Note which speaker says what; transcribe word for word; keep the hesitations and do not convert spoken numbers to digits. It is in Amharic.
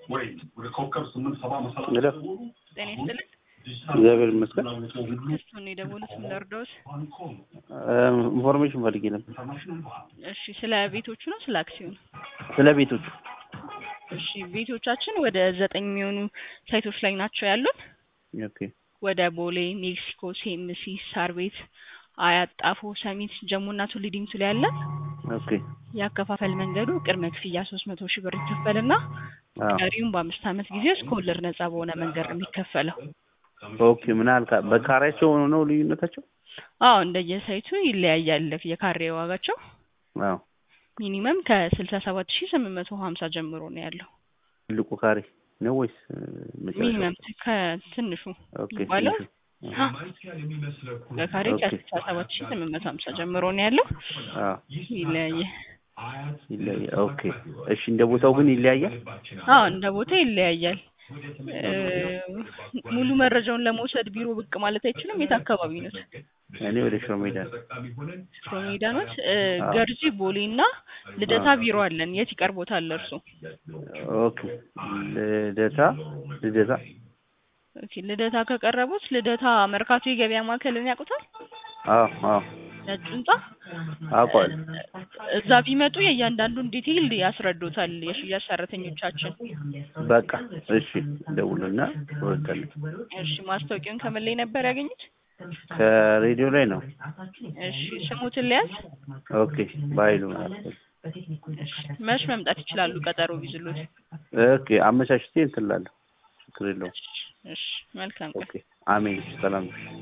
Speaker 1: ሄሎ
Speaker 2: ጤና ይስጥልኝ።
Speaker 1: እግዚአብሔር ይመስገን።
Speaker 2: እሱን የደወሉት ምን ልርዳዎት?
Speaker 1: ኢንፎርሜሽን ፈልጌ ነበር።
Speaker 2: እሺ፣ ስለ ቤቶቹ ነው ስለ አክሲዮን?
Speaker 1: ስለ ቤቶቹ።
Speaker 2: እሺ፣ ቤቶቻችን ወደ ዘጠኝ የሚሆኑ ሳይቶች ላይ ናቸው ያሉን።
Speaker 1: ኦኬ።
Speaker 2: ወደ ቦሌ፣ ሜክሲኮ፣ ሴምሲ፣ ሳር ቤት፣ አያት፣ ጣፎ፣ ሰሚት፣ ጀሙና ቱሊ ዲምቱ ላይ ያለን።
Speaker 1: ኦኬ።
Speaker 2: ያከፋፈል መንገዱ ቅድመ ክፍያ ሶስት መቶ ሺህ ብር ይከፈልና ቀሪውን በአምስት ዓመት ጊዜ ውስጥ ከወለድ ነፃ በሆነ መንገድ ነው የሚከፈለው።
Speaker 1: ኦኬ። ምን አልካ? በካሬያቸው ነው ልዩነታቸው?
Speaker 2: አዎ፣ እንደየሳይቱ ይለያያል የካሬ ዋጋቸው።
Speaker 1: አዎ።
Speaker 2: ሚኒመም ከስልሳ ሰባት ሺህ ስምንት መቶ ሀምሳ ጀምሮ ነው ያለው።
Speaker 1: ትልቁ ካሬ ነው ወይስ
Speaker 2: ሚኒመም ከትንሹ ይባላል? በካሬ ከስልሳ ሰባት ሺህ ስምንት መቶ ሀምሳ ጀምሮ ነው ያለው።
Speaker 1: አዎ።
Speaker 2: ይለያያል
Speaker 1: ይለያያል። ኦኬ። እሺ፣ እንደ ቦታው ግን ይለያያል?
Speaker 2: አዎ፣ እንደ ቦታው ይለያያል። ሙሉ መረጃውን ለመውሰድ ቢሮ ብቅ ማለት አይችልም? የት አካባቢ ነው?
Speaker 1: እኔ ወደ ሽሮ ሜዳ
Speaker 2: ሽሮ ሜዳ ነው። ገርጂ፣ ቦሌና ልደታ ቢሮ አለን። የት ይቀርቦታል እርሱ?
Speaker 1: ኦኬ። ልደታ ልደታ
Speaker 2: ኦኬ። ልደታ ከቀረቡት ልደታ መርካቶ የገበያ ማዕከልን ያውቁታል?
Speaker 1: አዎ አዎ።
Speaker 2: ነጭ ህንጻ
Speaker 1: አውቋል።
Speaker 2: እዛ ቢመጡ የእያንዳንዱን ዲቴይል ያስረዱታል የሽያጭ ሰራተኞቻችን።
Speaker 1: በቃ እሺ፣ ደውልና ወጣለን።
Speaker 2: እሺ፣ ማስታወቂያውን ከምን ላይ ነበር ያገኙት?
Speaker 1: ከሬዲዮ ላይ ነው።
Speaker 2: እሺ፣ ስሙትን ሊያዝ?
Speaker 1: ኦኬ። ባይሉ ማለት
Speaker 2: መች መምጣት ይችላሉ? ቀጠሮ ቢዝሉት?
Speaker 1: ኦኬ። አመቻችቼ እንትን እላለሁ። ችግር የለውም።
Speaker 2: እሺ፣ መልካም ቀን።
Speaker 1: ኦኬ። አሜን። ሰላም።